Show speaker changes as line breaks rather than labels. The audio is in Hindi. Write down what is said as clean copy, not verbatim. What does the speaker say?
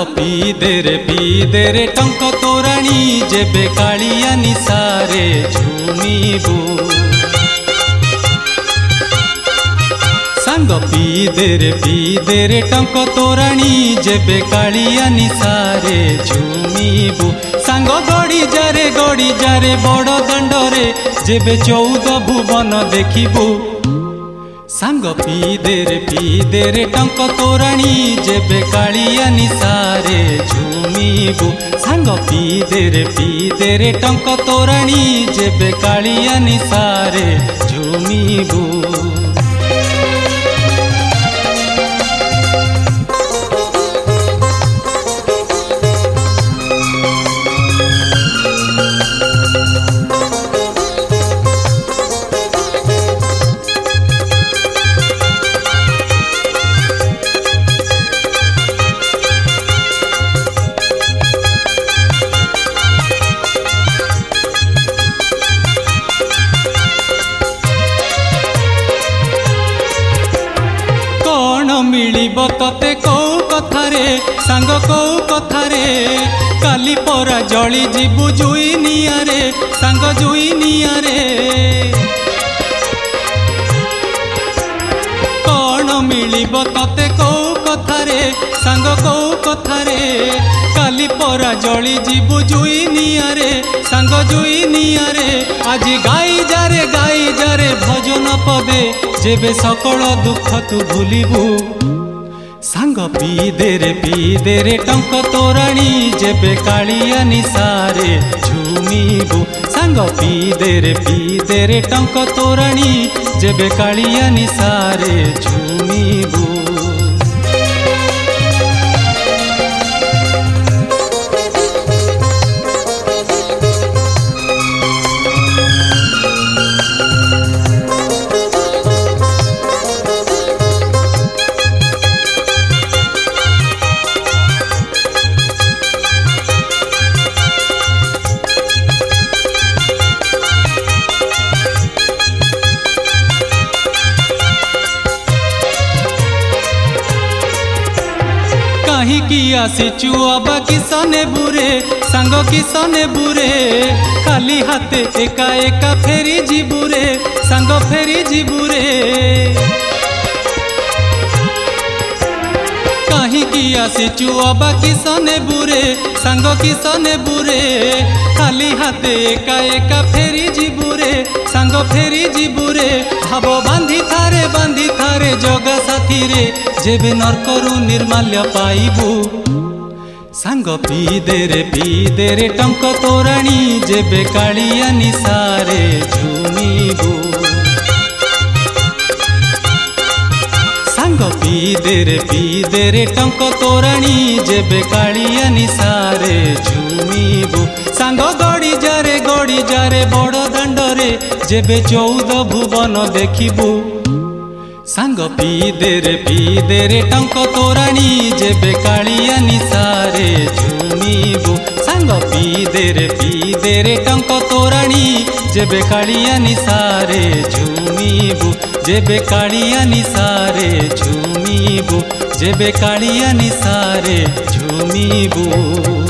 पी दे रे टंक तोराणी जेबे कालिया निसारे झुमिबू। सांग पी दे रे टंक तोराणी जेबे कालिया निसारे झुमिबू। सांग गड़ी जारे बड़ दंडरे जेबे 14 भुवन देखिबू। सांग पी दे रे टंक तोराणी जेबे कालिया निसारे झुमिबू। सांग पी दे रे टंक तोराणी जेबे कालिया निसारे झुमिबू। मिलिब तते कौ कथारे सांग कौ कथारे काली परा जली जीवु जुई नियारे सांग जुई नियारे। कौन मिलिब तते कौ कथारे सांग कौ कथारे काली परा जली जीवु जुई नियारे सांग जुई नियारे। आज गाई जारे भजन पदे जेबे सकल दुख तू भूलिबू। सांग पी दे रे टंक तोराणी जेबे कालिया निसारे झुमिबू। सांग पी दे रे टंक तोराणी जेबे कालिया निसारे झुमिबू। कहीं आसीचु अबा किसने बुरे सांग किसने बुरे खाली हाथे एका एका फेरी जीबुरे सांग फेरी जीबुरे। कहीं आसीचु अबा किसने बुरे सांग किसने बुरे खाली हाथे एका एका फेरी जीबुरे सांग फेरी जीबुरे। भाव बांधी थारे जगा साथी रे जेबे नरकरु निर्माल्य पाइबू। सांग पी दे रे टंक तोराणी जेबे कालिया निसारे झुमिबू। सांग पी दे रे टंक तोराणी जेबे कालिया निसारे झुमिबू। सांग गड़ी जारे बड़ दांडरे जेबे 14 भुवन देखिबू। सांग पी दे रे टंक तोराणी जेबे कालिया निसारे झुमिबू। सांग पी दे रे टंक तोराणी जेबे कालिया निसारे झुमिबू। जेबे कालिया निसारे झुमिबू जेबे कालिया निसारे झुमिबू।